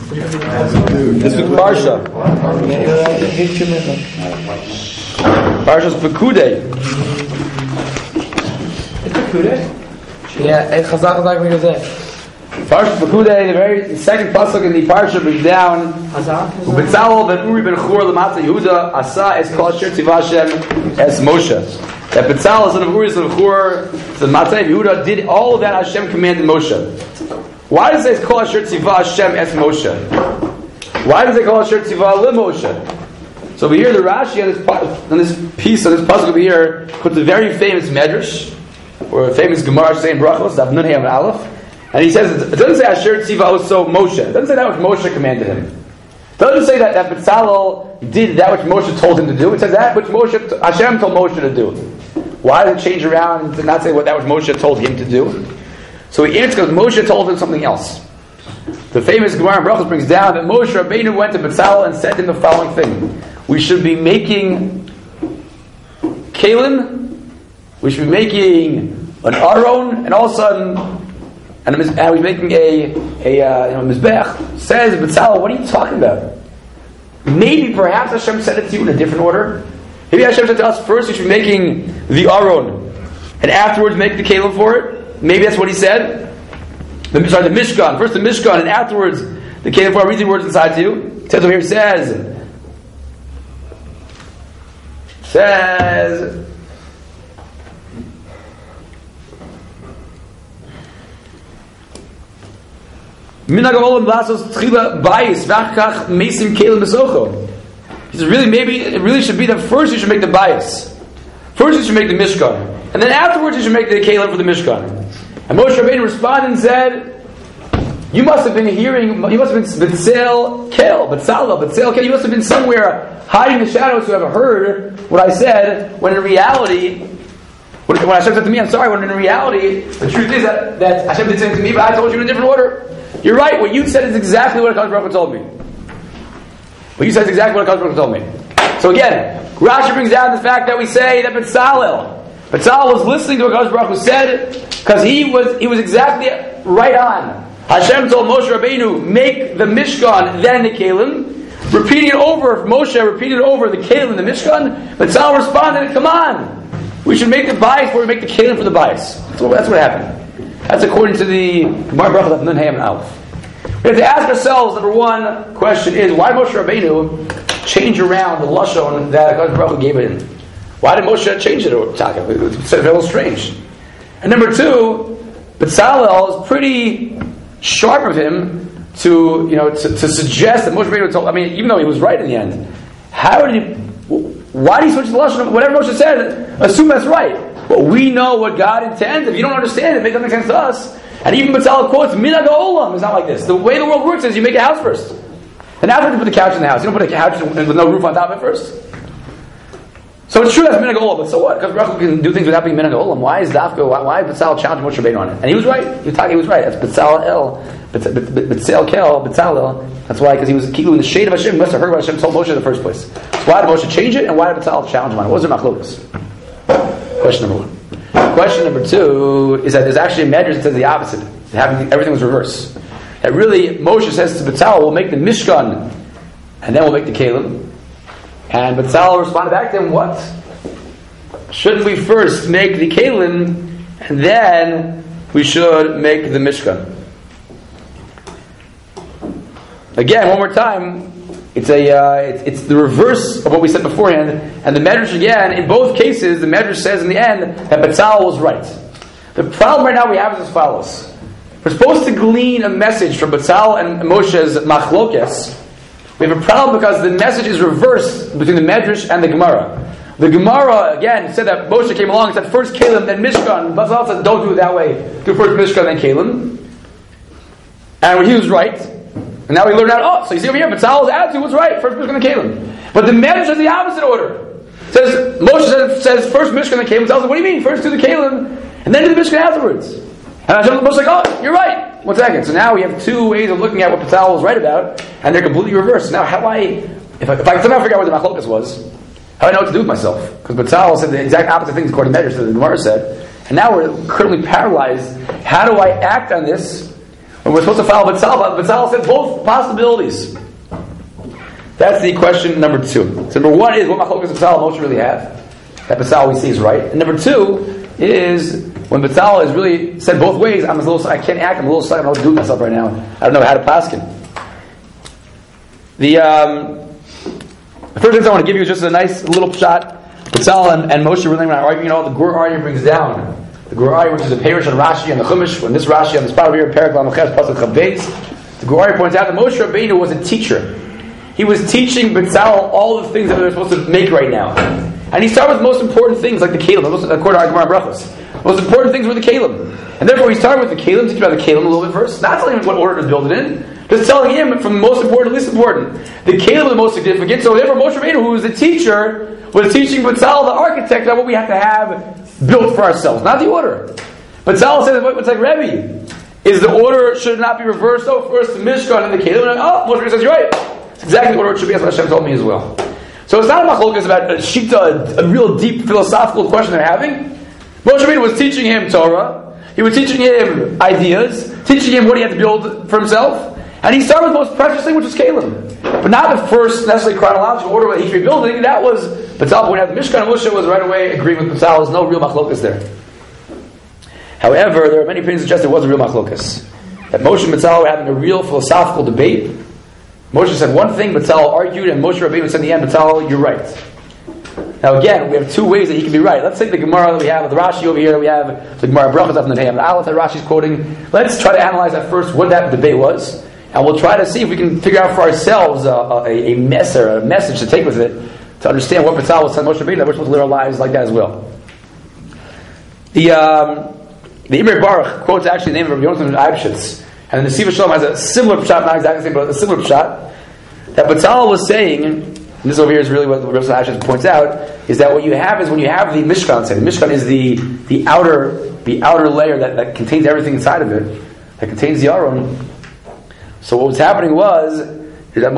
This week's Parsha. Parsha's Pekudei. Yeah, Chazak like we say. Parsha Pekudei, the very second pasuk in the Parsha brings down Betzalel ben Uri ben Chur l'Matzah Yehuda Asa es Kol Asher Tzivah Hashem es Moshe. That Betzalel, son of Uri, son of Chur, the Matzah Yehuda, did all of that Hashem commanded Moshe. Why does it say Kol Asher Tzivah Hashem es Moshe? Why does it call Asher Tzivah le Moshe? So over here, the Rashi on this piece, on this pasuk over here, puts a very famous medrash, or a famous Gemara saying Brachos, Daf Nun Hey Amud Aleph, and he says it doesn't say Asher Tzivah also Moshe. It doesn't say that which Moshe commanded him. It doesn't say that Betzalel did that which Moshe told him to do. It says that which Hashem told Moshe to do. Why does it change around to not say what that which Moshe told him to do? So he answers because Moshe told him something else. The famous Gemara in Brachos brings down that Moshe Rabbeinu went to Betzalel and said to him the following thing: we should be making kalim, we should be making an aron, and all of a sudden, and he's making a mizbech. Says Betzalel, what are you talking about? Maybe perhaps Hashem said it to you in a different order. Maybe Hashem said to us first we should be making the aron, and afterwards make the kalim for it. Maybe that's what he said. The Mishkan. First the Mishkan, and afterwards the kalim for it. I'll read the words inside to you. It says over here, says Minag Olam Lasos Tchila Bayis Vachkach Mesim Kalim Besocho. He says, really, maybe it really should be that first you should make the bayis. First you should make the Mishkan, and then afterwards you should make the kalim for the Mishkan. And Moshe Rabbeinu responded and said, you must have been hearing, you must have been Betzalel Kel. You must have been somewhere hiding in the shadows to have heard what I said, when in reality, when Hashem said to me, I'm sorry, when in reality, the truth is that Hashem did say to me, but I told you in a different order. You're right, what you said is exactly what HaKadosh Baruch Hu told me. What you said is exactly what HaKadosh Baruch Hu told me. So again, Rashi brings down the fact that we say that Betzalel was listening to what HaKadosh Baruch Hu said, because he was exactly right on. Hashem told Moshe Rabbeinu, make the Mishkan, then the Kalim. Repeating it over, Moshe repeated over the Kalim and the Mishkan, Betzalel responded, come on, we should make the bias before we make the Kalim for the bias. That's what happened. That's according to the Gemara Brachos of Nun Hey Amud Aleph. We have to ask ourselves, number one question is, why did Moshe Rabbeinu change around the Lashon that HaKadosh Baruch Hu gave it? Why did Moshe change it? It's a little strange. And number two, Betzalel is pretty sharp of him to suggest that Moshe Rabbeinu told. I mean, even though he was right in the end, why did he switch the lashon? Whatever Moshe said, assume that's right. But we know what God intends. If you don't understand it, it doesn't make sense to us. And even Betzalel quotes Minag Olam. It's not like this. The way the world works is you make a house first, and after you put the couch in the house. You don't put a couch with no roof on top of it first. So it's true that's Minag Olam, but so what? Because Baruch Hu can do things without being Minag Olam. Why is Dafka? Why Betzalel challenging Moshe Rabbeinu on it? And he was right. He was right. That's Betzalel Kel. That's why, because he was keeping in the shade of Hashem. He must have heard what Hashem told Moshe in the first place. So why did Moshe change it, and why did Betzalel challenge him on it? What was their machlokas? Question number one. Question number two is that there's actually a medrash that says the opposite. Everything was reverse. That really Moshe says to Betzalel, we'll make the Mishkan, and then we'll make the Kalim. And Betzalel responded back to him, what? Shouldn't we first make the Kalim, and then we should make the Mishkan? Again, one more time, it's the reverse of what we said beforehand. And the Medrash again, in both cases, the Medrash says in the end that Betzalel was right. The problem right now we have is as follows. We're supposed to glean a message from Betzalel and Moshe's machlokes. We have a problem because the message is reversed between the Medrash and the Gemara. The Gemara, again, said that Moshe came along and said, first Kalim, then Mishkan. Betzalel said, don't do it that way. Do first Mishkan, then Kalim. And he was right. And now we learn out, so you see over here, Betzalel's attitude was right. First Mishkan, then Kalim. But the Medrash is the opposite order. Moshe says first Mishkan, then Kalim. Betzalel says, what do you mean? First do the Kalim, and then do the Mishkan afterwards. And Moshe's like, oh, you're right. 1 second. So now we have two ways of looking at what Betzalel was right about, and they're completely reversed. Now, if I can somehow figure out what the machlokas was, how do I know what to do with myself? Because Betzalel said the exact opposite things according to Medrash that the Gemara said, and now we're currently paralyzed. How do I act on this And we're supposed to follow Betzalel, but Betzalel said both possibilities. That's the question number 2. So number 1 is, what machlokas Betzalel Moshe really have? That Betzalel we see is right. And number 2 is, when Betzalel is really said both ways, I can't act, I'm a little stuck, I'm not doing myself right now. I don't know how to paskin. The first thing I want to give you is just a nice little shot. Betzalel and Moshe really are arguing. The Gur Aryeh brings down the Gur Aryeh, which is a Perish on Rashi and the Chumash. When this Rashi on the spot over here in Perek Lameches Pasuk Chav Beis, the Gur Aryeh points out that Moshe Rabbeinu was a teacher. He was teaching Betzalel all the things that they're supposed to make right now, and he started with the most important things like the Kalim. According to our Gemara Brachos, the most important things were the Kalim, and therefore he started with the Kalim. Teach about the Kalim a little bit first. Not telling him what order to build it in. Just telling him from the most important to least important. The Kalim was the most significant. So therefore Moshe Rabbeinu, who was the teacher, was teaching Betzalel, the architect, about what we have to have built for ourselves, not the order. Betzalel said, "What's like Rebbe? Is the order should not be reversed? First the Mishkan and the Kalim." And Moshe Rabbeinu says, "You're right. It's exactly the order it should be." That's what Hashem told me as well. So it's not a machlokas about a shita, a real deep philosophical question they're having. Moshe Rabbeinu was teaching him Torah. He was teaching him ideas, teaching him what he had to build for himself. And he started with the most precious thing, which was Kalim. But not the first necessarily chronological order that he should be building. That was, Betzalel pointed out, the Mishkan and Moshe was right away agreeing with Betzalel. There's no real machlokas there. However, there are many opinions that suggest there was a real machlokas. That Moshe and Betzalel were having a real philosophical debate. Moshe said one thing, Betzalel argued, and Moshe Rabbeinu said in the end, Betzalel, you're right. Now again, we have 2 ways that he can be right. Let's take the Gemara that we have, the Rashi over here that we have, the Gemara Brachos up in the Neham, the Aleph that Rashi's quoting. Let's try to analyze that first, what that debate was. And we'll try to see if we can figure out for ourselves a message to take with it to understand what Betzalel was telling Moshe Rabbeinu, that we're supposed to live our lives like that as well. The Imre Baruch quotes actually the name of Rabbi Yonatan Eibshitz, and the Nesiv Shalom has a similar pshat, not exactly the same, but a similar pshat, that Betzalel was saying, and this over here is really what Rabbi Yonatan Eibshitz points out, is that what you have is when you have the Mishkan, the Mishkan is the outer layer that contains everything inside of it, that contains the Aron. So what was happening was that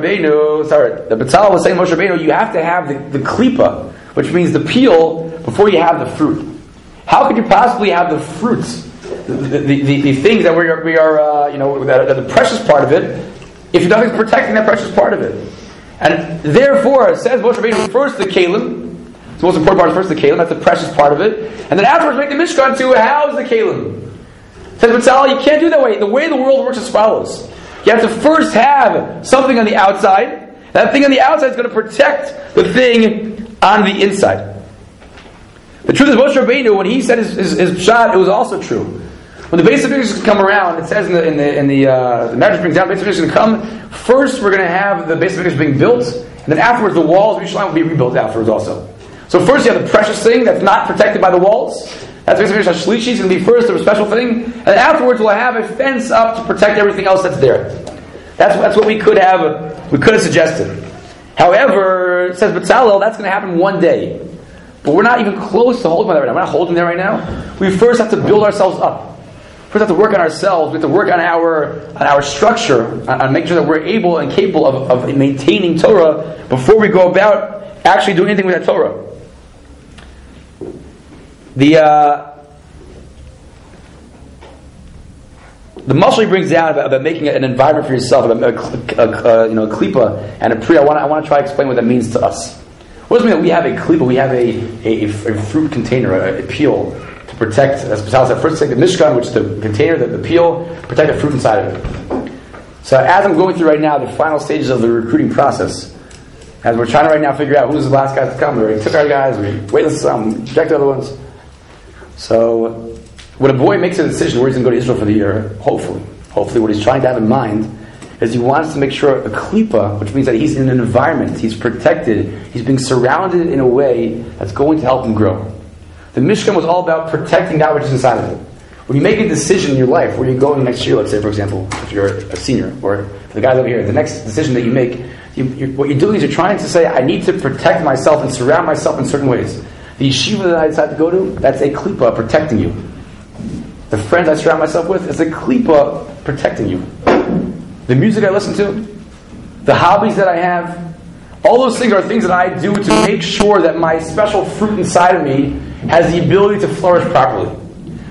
the Betzalel was saying, Moshe Rabbeinu, you have to have the klipa, which means the peel, before you have the fruit. How could you possibly have the fruits, the things that we are that the precious part of it, if nothing's protecting that precious part of it? And therefore, it says Moshe Rabbeinu first the Kalim. The most important part is first the Kalim. That's the precious part of it, and then afterwards make the Mishkan to house the Kalim. It says Betzalel, you can't do that way. The way the world works is as follows. You have to first have something on the outside. That thing on the outside is going to protect the thing on the inside. The truth is, Moshe Rabbeinu, when he said his pshat, it was also true. When the basic figures come around, it says in the Medrash brings down, basic figures going to come. First, we're going to have the basic figures being built, and then afterwards, the walls of Yerushalayim will be rebuilt afterwards also. So first, you have the precious thing that's not protected by the walls. That's basically Shlishi is going to be first, a special thing, and afterwards we'll have a fence up to protect everything else that's there. That's what we could have. We could have suggested. However, it says Betzalel, that's going to happen one day, but we're not even close to holding that right now. We're not holding there right now. We first have to build ourselves up. First, have to work on ourselves. We have to work on our structure, on making sure that we're able and capable of maintaining Torah before we go about actually doing anything with that Torah. The mashal he brings down about making an environment for yourself, a klipa and a pri. I want to try to explain what that means to us. What does it mean that we have a klipa? We have a fruit container, a peel to protect. As Betzalel said, first take the mishkan, which is the container, the peel, protect the fruit inside of it. So as I'm going through right now the final stages of the recruiting process, as we're trying to right now figure out who's the last guys to come, we already took our guys, we waited some, rejected other ones. So when a boy makes a decision where he's going to go to Israel for the year, hopefully what he's trying to have in mind is he wants to make sure a klipa, which means that he's in an environment, he's protected, he's being surrounded in a way that's going to help him grow. The Mishkan was all about protecting that which is inside of it. When you make a decision in your life, where you're going next year, let's say, for example, if you're a senior, or for the guys over here, the next decision that you make, what you're doing is you're trying to say, I need to protect myself and surround myself in certain ways. The yeshiva that I decide to go to, that's a klipa protecting you. The friends I surround myself with is a klipa protecting you. The music I listen to, the hobbies that I have, all those things are things that I do to make sure that my special fruit inside of me has the ability to flourish properly.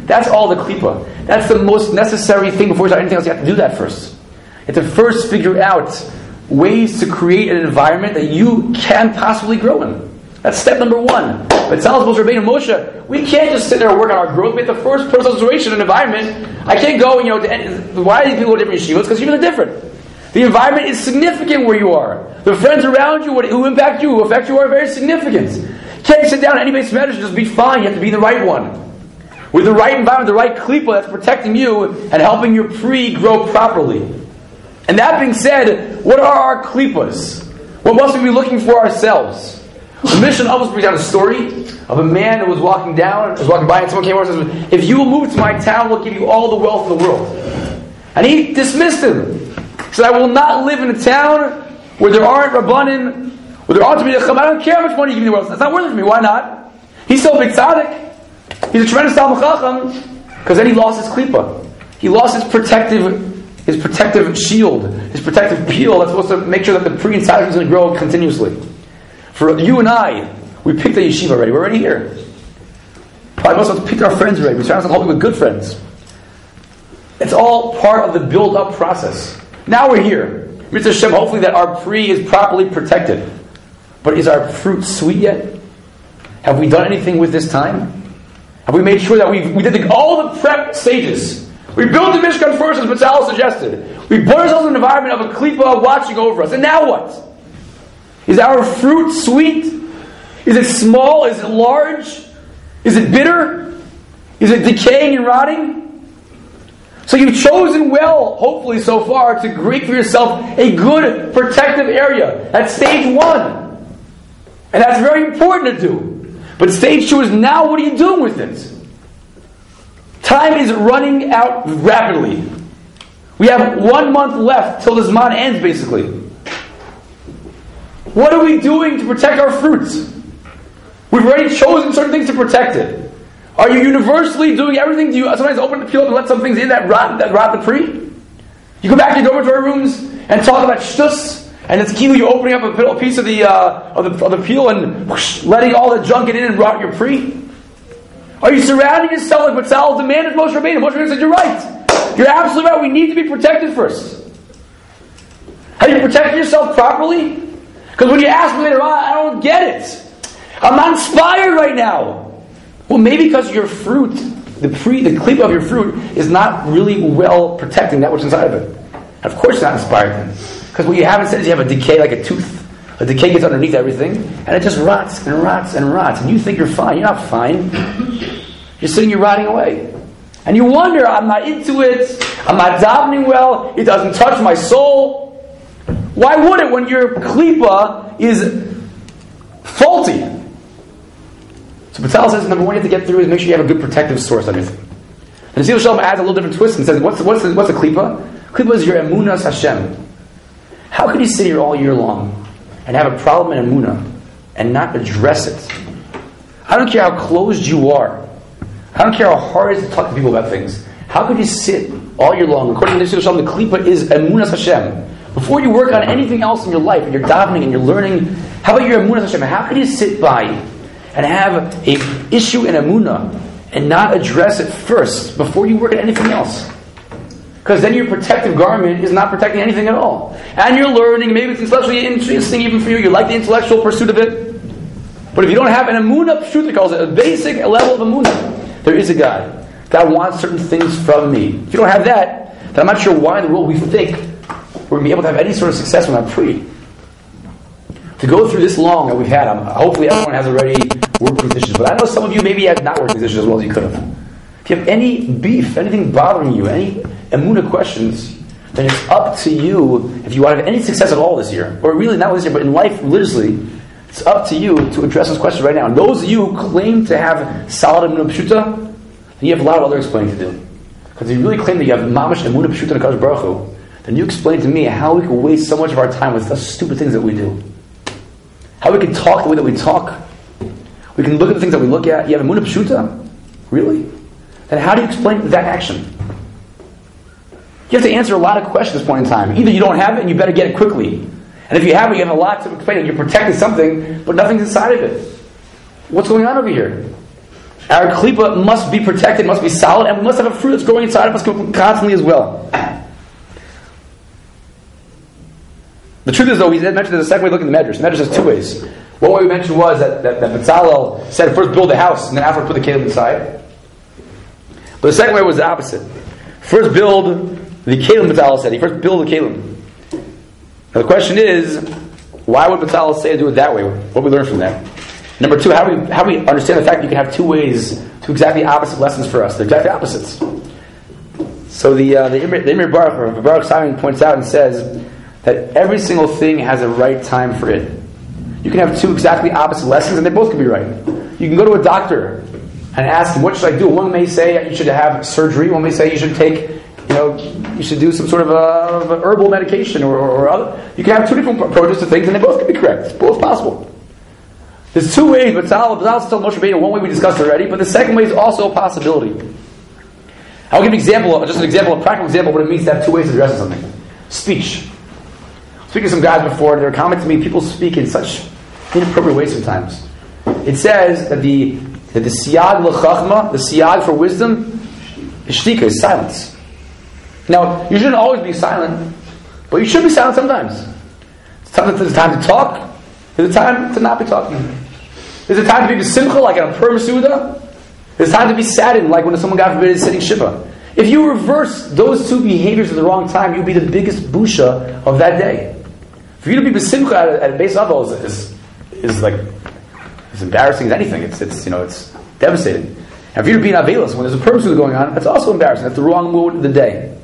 That's all the klipa. That's the most necessary thing before you start anything else. You have to do that first. You have to first figure out ways to create an environment that you can possibly grow in. That's step number one. But Tzal's Moshe Rabbeinu Moshe, we can't just sit there and work on our growth. We have to first put ourselves in a situation, an environment. I can't go, why do these people go to different yeshivas? Because yeshivas are different. The environment is significant where you are. The friends around you who impact you, who affect you, are very significant. You can't sit down at any base matters and just be fine. You have to be the right one. With the right environment, the right klipa that's protecting you and helping your pri grow properly. And that being said, what are our klipas? What must we be looking for ourselves? The Mishnah almost brings down a story of a man who was walking by, and someone came over and says, if you will move to my town, we'll give you all the wealth in the world. And he dismissed him. He said, I will not live in a town where there aren't Rabbanim, where there aren't to be a Chacham. I don't care how much money you give me in the world. That's not worth it for me. Why not? He's still a big tzaddik. He's a tremendous Talmid Chacham. Because then he lost his klipa. He lost his protective shield, his protective peel that's supposed to make sure that the pri inside is going to grow continuously. For you and I, we picked a yeshiva already. We're already here. Probably most of us picked our friends already. We surround ourselves with good friends. It's all part of the build-up process. Now we're here. Mr. Hashem, hopefully that our pri is properly protected. But is our fruit sweet yet? Have we done anything with this time? Have we made sure that we did all the prep stages? We built the Mishkan first, as Batzal suggested. We put ourselves in an environment of a klipa watching over us. And now what? Is our fruit sweet? Is it small? Is it large? Is it bitter? Is it decaying and rotting? So you've chosen well, hopefully so far, to create for yourself a good protective area. That's stage one. And that's very important to do. But stage two is now, what are you doing with it? Time is running out rapidly. We have 1 month left till this Zman ends, basically. What are we doing to protect our fruits? We've already chosen certain things to protect it. Are you universally doing everything? Do you sometimes open the peel up and let some things in that rot the pri? You go back to your dormitory rooms and talk about shtus, and it's key you opening up a piece of the peel and whoosh, letting all the junk get in and rot your pri? Are you surrounding yourself like Batzal demanded Moshe Rabbeinu? Moshe Rabbeinu said, you're right. You're absolutely right. We need to be protected first. Have you protected yourself properly? Because when you ask me later on, I don't get it. I'm not inspired right now. Well, maybe because your fruit, the klipa of your fruit, is not really well protecting that which is inside of it. And of course you're not inspired then. Because what you haven't said is you have a decay like a tooth. A decay gets underneath everything, and it just rots and rots and rots. And you think you're fine. You're not fine. You're sitting, you're rotting away. And you wonder, I'm not into it. I'm not davening well. It doesn't touch my soul. Why would it when your klipa is faulty? So Batzal says, number one you have to get through is make sure you have a good protective source on everything. And Zil Shalom adds a little different twist and says, what's a klipa? Klipa is your emunas Hashem. How could you sit here all year long and have a problem in emunah and not address it? I don't care how closed you are. I don't care how hard it is to talk to people about things. How could you sit all year long? According to Zil Shalom, the klipa is emunas Hashem. Before you work on anything else in your life, and you're davening and you're learning, how about your emunah Hashem? How could you sit by and have an issue in emunah and not address it first before you work at anything else? Because then your protective garment is not protecting anything at all. And you're learning, maybe it's intellectually interesting even for you, you like the intellectual pursuit of it. But if you don't have an emunah pshut, it calls it, a basic level of emunah, there is a God. God wants certain things from me. If you don't have that, then I'm not sure why in the world we think we're going to be able to have any sort of success with our pri. To go through this long that we've had, hopefully everyone has already worked these issues, but I know some of you maybe have not worked these issues as well as you could have. If you have any beef, anything bothering you, any emunah questions, then it's up to you, if you want to have any success at all this year, or really not this year, but in life religiously, it's up to you to address those questions right now. And those of you who claim to have solid emunah pshuta, then you have a lot of other explaining to do. Because if you really claim that you have mamash emunah pshuta in HaKadosh Baruch Hu, then you explain to me how we can waste so much of our time with the stupid things that we do. How we can talk the way that we talk. We can look at the things that we look at. You have emunah pshuta? Really? Then how do you explain that action? You have to answer a lot of questions at this point in time. Either you don't have it and you better get it quickly. And if you have it, you have a lot to explain. You're protecting something, but nothing's inside of it. What's going on over here? Our klipa must be protected, must be solid, and we must have a fruit that's growing inside of us constantly as well. The truth is, though, we mentioned there's a second way to look at the Medrash. The Medrash has two ways. One way we mentioned was that Bezalel said first build a house, and then after put the kelim inside. But the second way was the opposite. First build the kelim, Bezalel said. He first build the kelim. Now the question is, why would Bezalel say to do it that way? What do we learn from that? Number two, how do we understand the fact that you can have two ways, two exactly opposite lessons for us? They're exactly opposites. So the Imre Baruch, or Baruch Simon, points out and says that every single thing has a right time for it. You can have two exactly opposite lessons, and they both can be right. You can go to a doctor and ask him, what should I do? One may say you should have surgery. One may say you should take, you should do some sort of herbal medication or other. You can have two different approaches to things, and they both can be correct. It's both possible. There's two ways, but Bezalel still Moshe Rabbeinu. One way we discussed already, but the second way is also a possibility. I'll give an example, a practical example of what it means to have two ways to address something. Speech. Speaking to some guys before, they were commenting to me, people speak in such inappropriate ways sometimes. It says that the siyag l'chachma, the siyag for wisdom, is shtika, is silence. Now, you shouldn't always be silent, but you should be silent sometimes. There's a time to talk, there's a time to not be talking. There's a time to be b'simcha, like in a Purim Suda. There's a time to be saddened, like when someone, God forbid, is sitting shiva. If you reverse those two behaviors at the wrong time, you'll be the biggest busha of that day. For you to be b'simcha at base level is like as embarrassing as anything. It's devastating. And for you to be in avelus when there's a Purim Suda going on, that's also embarrassing. That's the wrong mood of the day.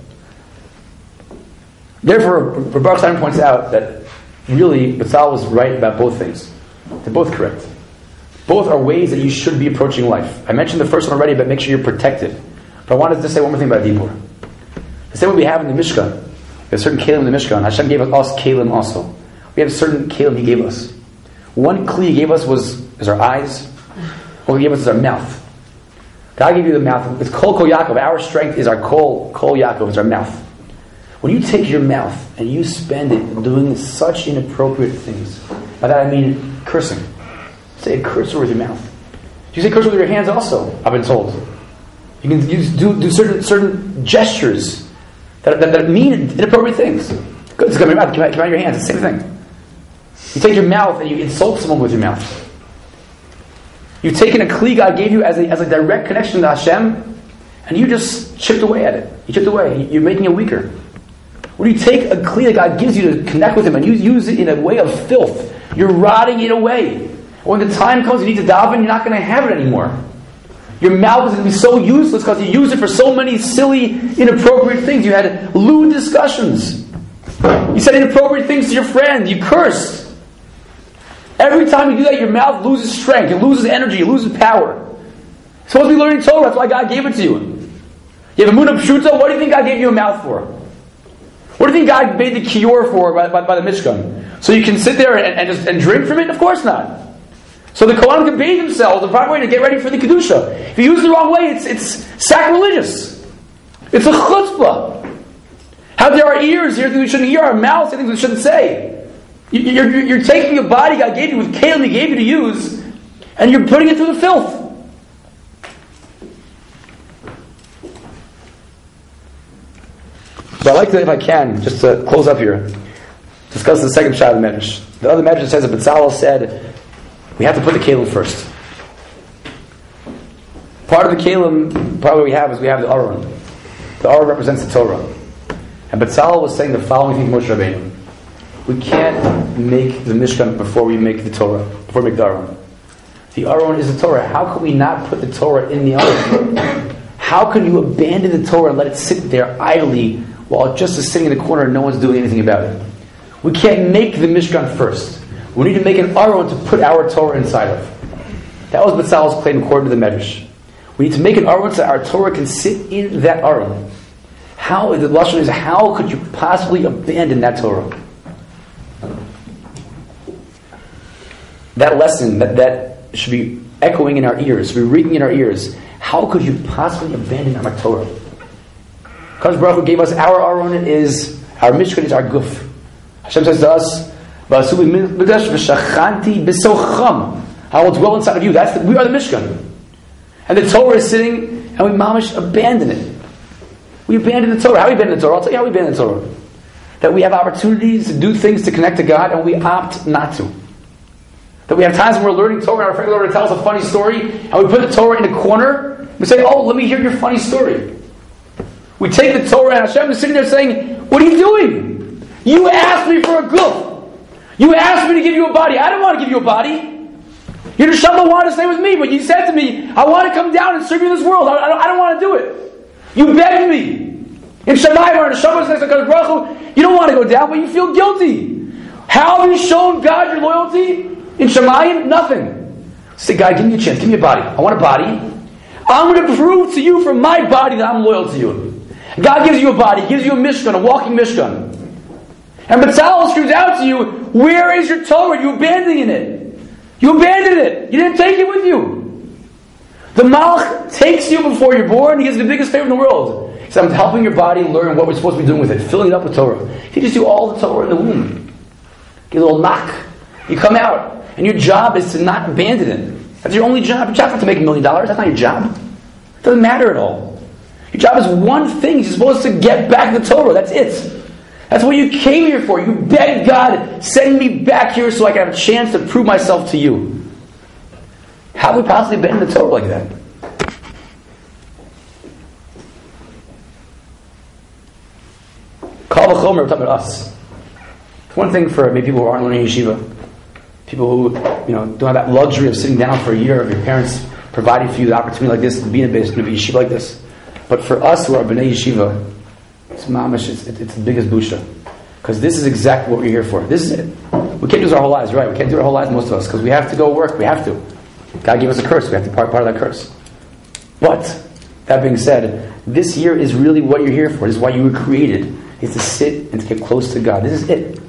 Therefore, Baruch Simon points out that really Bezalel was right about both things. They're both correct. Both are ways that you should be approaching life. I mentioned the first one already, but make sure you're protected. But I wanted to say one more thing about Dibur. The same way we have in the Mishkan. We have certain kelim in the Mishkan. Hashem gave us kelim also. We have certain kelim He gave us. One kli He gave us is our eyes. What He gave us is our mouth. God gave you the mouth. It's kol Yaakov. Our strength is our kol Yaakov. It's our mouth. When you take your mouth and you spend it doing such inappropriate things, by that I mean cursing. Say a curse word with your mouth. You say curse word with your hands also, I've been told. You can do certain gestures that mean inappropriate things. Good, it's coming out of your hands, it's the same thing. You take your mouth and you insult someone with your mouth. You've taken a kli God gave you as a direct connection to Hashem, and you just chipped away at it. You chipped away. You're making it weaker. When you take a kli that God gives you to connect with Him and you use it in a way of filth, you're rotting it away. When the time comes you need to daven, you're not going to have it anymore. Your mouth is going to be so useless because you use it for so many silly, inappropriate things. You had lewd discussions. You said inappropriate things to your friend. You cursed. Every time you do that, your mouth loses strength. It loses energy. It loses power. You're supposed to be learning Torah. That's why God gave it to you. You have a munah pshuta. What do you think God gave you a mouth for? What do you think God made the kiyor for by the Mishkan? So you can sit there and drink from it? Of course not. So the Kohanim can bathe themselves the proper way to get ready for the Kedusha. If you use it the wrong way, it's sacrilegious. It's a chutzpah. How there are ears, hear things we shouldn't hear, our mouths, hear things we shouldn't say. You're taking a body God gave you with kelim He gave you to use, and you're putting it through the filth. So I'd like to, if I can, just to close up here, discuss the second shot of the Medrash. The other Medrash says that Bezalel said, we have to put the kelim first. Part of the kelim, part of what we have is we have the Aron. The Aron represents the Torah. And Bezalel was saying the following thing to Moshe Rabbeinu. We can't make the Mishkan before we make the Torah, before we make the Aron. The Aron is the Torah. How can we not put the Torah in the Aron? How can you abandon the Torah and let it sit there idly while it just is sitting in the corner and no one's doing anything about it? We can't make the Mishkan first. We need to make an Aron to put our Torah inside of. That was Bezalel's claim according to the Medrash. We need to make an Aron so our Torah can sit in that Aron. How, the Lashon is, how could you possibly abandon that Torah? That lesson, that should be echoing in our ears, should be ringing in our ears. How could you possibly abandon our Torah? Kadosh Baruch Hu gave us our Aron, our Mishkan is our guf. Hashem says to us, I will dwell inside of you. We are the Mishkan. And the Torah is sitting, and we mamish abandon it. We abandon the Torah. How we abandon the Torah? I'll tell you how we abandon the Torah. That we have opportunities to do things to connect to God, and we opt not to. That we have times when we're learning Torah, and our friend Lord tells us a funny story, and we put the Torah in a corner. We say, "Oh, let me hear your funny story." We take the Torah, and Hashem is sitting there saying, "What are you doing? You asked me for a guf. You asked me to give you a body. I don't want to give you a body. Your neshama wanted to stay with me, but you said to me, I want to come down and serve you in this world. I don't want to do it. You begged me. In Shammai, where neshama is next to Kadosh Baruch Hu, you don't want to go down, but you feel guilty. How have you shown God your loyalty? In Shammai, nothing. Say, God, give me a chance. Give me a body. I want a body. I'm going to prove to you from my body that I'm loyal to you. God gives you a body. He gives you a mishkan, a walking mishkan. And Betzalel screams out to you, where is your Torah? You abandoning it. You abandoned it. You didn't take it with you. The Malach takes you before you're born. He gives the biggest favor in the world. He says, I'm helping your body learn what we're supposed to be doing with it, filling it up with Torah. He teaches you all the Torah in the womb. Get a little knock. You come out. And your job is to not abandon it. That's your only job. Your job's not to make $1 million. That's not your job. It doesn't matter at all. Your job is one thing. You're supposed to get back the Torah. That's it. That's what you came here for. You begged God, send me back here so I can have a chance to prove myself to you. How would we possibly bend the Torah like that? Kal v'chomer, we're talking about us. It's one thing for maybe people who aren't learning yeshiva, people who don't have that luxury of sitting down for a year of your parents providing for you the opportunity like this to be in a yeshiva like this. But for us who are b'nei yeshiva, it's mamash, it's the biggest busha. Because this is exactly what we're here for. This is it. We can't do this our whole lives, right? We can't do it our whole lives, most of us, because we have to go work. We have to. God gave us a curse. We have to be part of that curse. But, that being said, this year is really what you're here for. This is why you were created. Is to sit and to get close to God. This is it.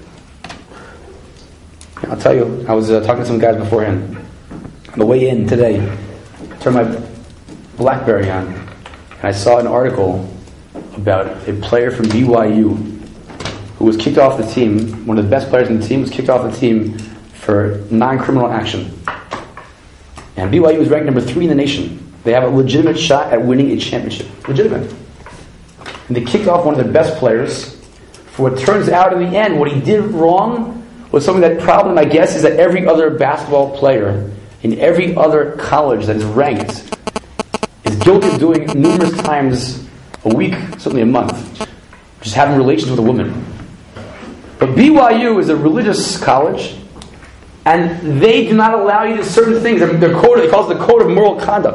I'll tell you, I was talking to some guys beforehand. On the way in today, I turned my BlackBerry on, and I saw an article about a player from BYU who was kicked off the team. One of the best players in the team was kicked off the team for non-criminal action. And BYU is ranked number 3 in the nation. They have a legitimate shot at winning a championship. Legitimate. And they kicked off one of their best players for what turns out in the end, what he did wrong was something that problem, I guess, is that every other basketball player in every other college that is ranked is guilty of doing numerous times a week, certainly a month, just having relations with a woman. But BYU is a religious college, and they do not allow you to do certain things. Their code, they call it the code of moral conduct.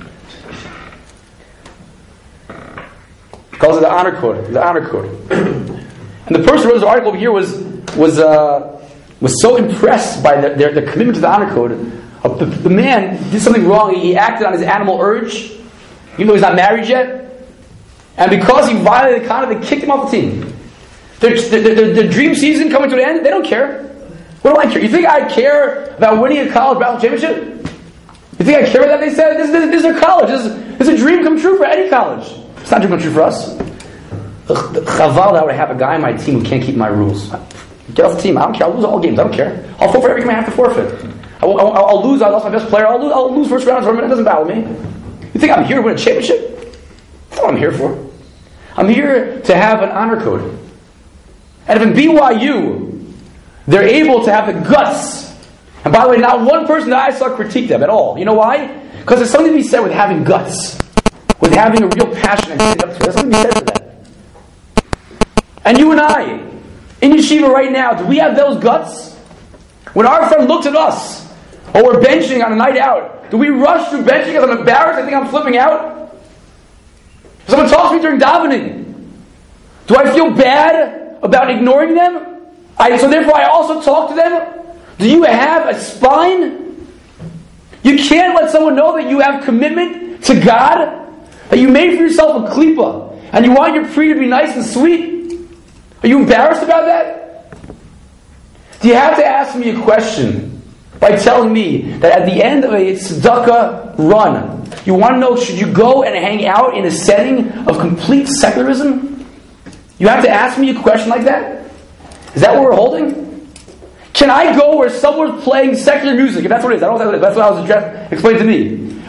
It calls it the honor code. The honor code. And the person who wrote this article over here was so impressed by their commitment to the honor code. The man did something wrong. He acted on his animal urge, even though he's not married yet. And because he violated the conduct, they kicked him off the team. The dream season coming to an end, they don't care. What do I care? You think I care about winning a college basketball championship? You think I care about that? They said, this is a college. This is a dream come true for any college. It's not a dream come true for us. Chaval that I would have a guy on my team who can't keep my rules. Get off the team. I don't care. I'll lose all games. I don't care. I'll forfeit every game I have to forfeit. I'll lose. I lost my best player. I'll lose first round tournament. It doesn't bother me. You think I'm here to win a championship? That's what I'm here for. I'm here to have an honor code. And if in BYU, they're able to have the guts, and by the way, not one person that I saw critique them at all. You know why? Because there's something to be said with having guts, with having a real passion and stand up to it. There's something to be said for that. And you and I, in yeshiva right now, do we have those guts? When our friend looks at us, or we're benching on a night out, do we rush through benching because I'm embarrassed? I think I'm flipping out? If someone talks to me during davening, do I feel bad about ignoring them? So therefore I also talk to them? Do you have a spine? You can't let someone know that you have commitment to God? That you made for yourself a klipa, and you want your pre to be nice and sweet? Are you embarrassed about that? Do you have to ask me a question by telling me that at the end of a tzedakah run, you want to know, should you go and hang out in a setting of complete secularism? You have to ask me a question like that? Is that what we're holding? Can I go where someone's playing secular music? If that's what it is, I don't know what that is. That's what I was explained to me.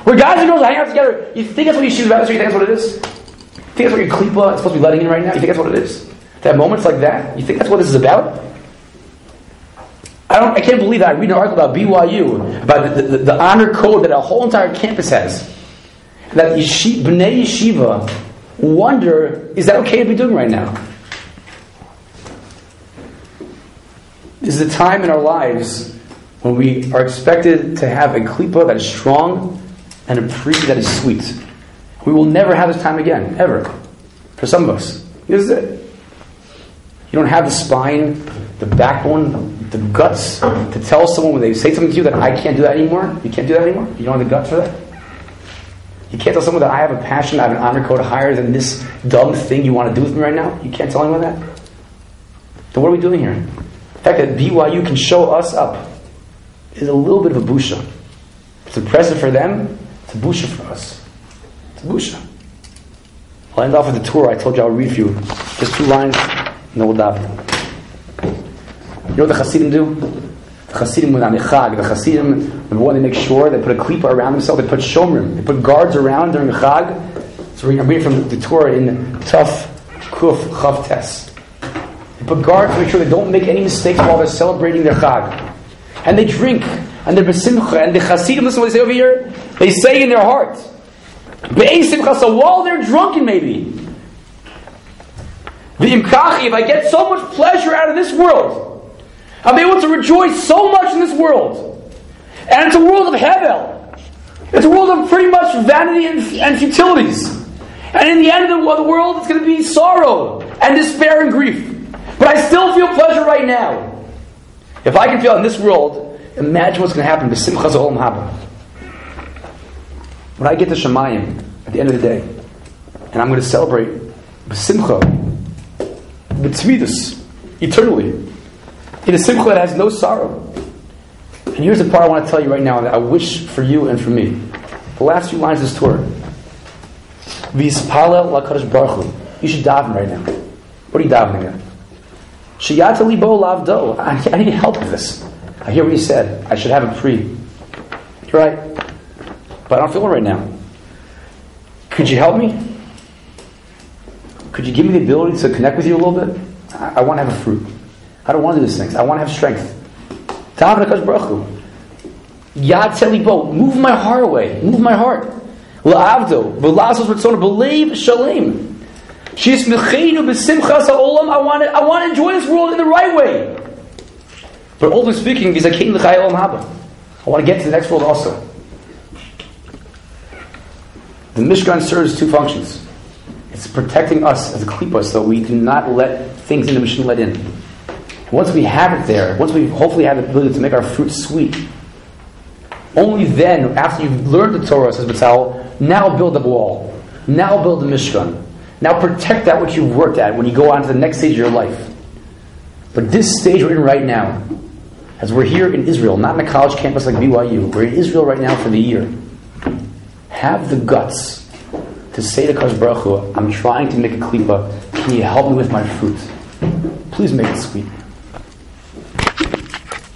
Where guys and girls hang out together, you think that's what yeshiva is about? You think that's what it is? You think that's what your klipa is supposed to be letting in right now? You think that's what it is? To have moments like that? You think that's what this is about? I can't believe that I read an article about BYU, about the honor code that a whole entire campus has. That B'nai Yeshiva wonder, is that okay to be doing right now? This is a time in our lives when we are expected to have a klipa that is strong and a pri that is sweet. We will never have this time again, ever. For some of us. This is it. You don't have the spine, the backbone, the guts to tell someone when they say something to you that I can't do that anymore. You can't do that anymore? You don't have the guts for that? You can't tell someone that I have a passion, I have an honor code higher than this dumb thing you want to do with me right now? You can't tell anyone that? Then what are we doing here? The fact that BYU can show us up is a little bit of a busha. It's impressive for them, it's a busha for us. It's a busha. I'll end off with the Torah I told you I'll read for you. Just 2 lines, and then we'll daven. You know what the Hasidim do? The Hasidim with Anichag, the Hasidim, when they make sure, they put a klipa around themselves, they put shomrim, they put guards around during the Chag. So I'm reading from the Torah in Tuf Kuf Chav Tes. They put guards to make sure they don't make any mistakes while they're celebrating their Chag. And they drink, and they're besimcha, and the Hasidim, listen to what they say over here, they say in their heart, be'esimcha, so while they're drunken maybe, v'imkachi, if I get so much pleasure out of this world, I'm able to rejoice so much in this world, and it's a world of hevel, it's a world of pretty much vanity and futilities, and in the end of the world it's going to be sorrow and despair and grief, but I still feel pleasure right now. If I can feel in this world, imagine what's going to happen. B'simcha z'olam haba. When I get to Shemayim at the end of the day, and I'm going to celebrate b'simcha, b'tzvidus, eternally, in a simcha that has no sorrow. And here's the part I want to tell you right now that I wish for you and for me. The last few lines of this Torah. V'yispalel l'kadosh baruch hu. You should daven right now. What are you davening at? Sheyata libo lavdo. I need help with this. I hear what you said. I should have a pri. You're right. But I don't feel it right now. Could you help me? Could you give me the ability to connect with you a little bit? I want to have a fruit. I don't want to do these things. I want to have strength. Daven HaKadosh Baruch Hu. Yad libo. Move my heart away. Move my heart. La'avdo. V'la'asos ratzona. B'leiv shalem. I want to enjoy this world in the right way. But ultimately speaking, I want to get to the next world also. The Mishkan serves 2 functions. It's protecting us as a klipa so we do not let things in the Mishnah let in. And once we have it there, once we hopefully have the ability to make our fruit sweet, only then, after you've learned the Torah, says B'tzal, now build a wall. Now build the Mishkan. Now protect that which you've worked at when you go on to the next stage of your life. But this stage we're in right now, as we're here in Israel, not in a college campus like BYU, we're in Israel right now for the year. Have the guts to say to Kadosh Baruch Hu, I'm trying to make a klipa. Can you help me with my fruit? Please make it sweet.